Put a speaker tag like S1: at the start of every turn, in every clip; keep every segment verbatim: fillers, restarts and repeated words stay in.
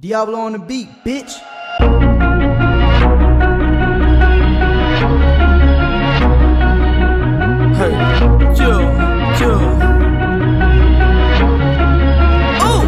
S1: Diablo on the beat, bitch.
S2: Hey, chill, chill. Ooh,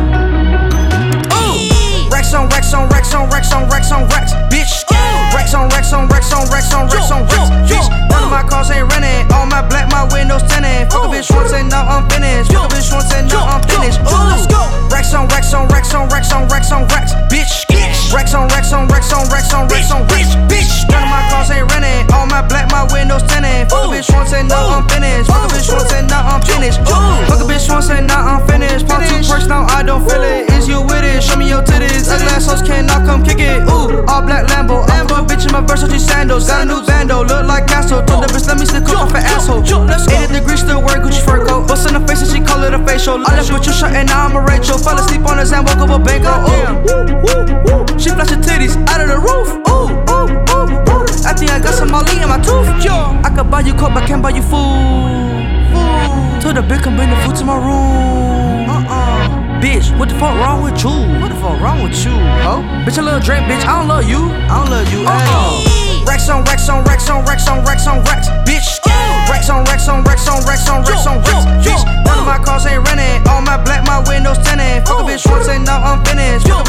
S2: ooh. Racks on racks on racks on racks on racks on racks, bitch. Racks on racks on racks on racks on racks on racks, bitch. None of my cars ain't renting. All my black, my windows tinted. Fuck a bitch once and now I'm finished. Fuck a bitch once and now I'm finished. Ooh, let's go. Racks on racks on racks on racks on racks on racks, bitch. Racks on racks on racks on racks on racks on racks, bitch. None of my cars ain't renting. All my black, my windows tinted. Fuck a bitch once and now I'm finished. Fuck a bitch once and now I'm finished. Fuck a bitch once and now I'm finished. Pop two perks now I don't feel it. Is you with it? Show me your titties. Ugly ass hoes cannot come kick it. Ooh, all black Lambo. I'm a bitch in my Versace sandals. Got a new bando, look like Castro. Told the bitch let me stick up off an asshole. eighty degrees still wear Gucci fur coat. Bust in the face and she call it a facial. I left with your shirt and now I'm a Rachel. Fell asleep on his hand, woke up a bank. Ooh, she flashing titties out of the roof. Ooh, ooh, ooh, ooh. I think I got some Molly in my tooth. I could buy you coke, but can't buy you food. Food. Told the bitch come bring the food to my room. Uh-uh. Bitch, what the fuck wrong with you? What the fuck wrong with you, ho? Bitch, a little drink, bitch. I don't love you. I don't love you at all. Racks on racks on racks on racks on racks on racks, bitch. Racks on racks on racks on racks on racks on racks, bitch. None of my cars ain't renting. All my black, my windows tinted. Fuck a bitch once and now I'm finished. Fuck a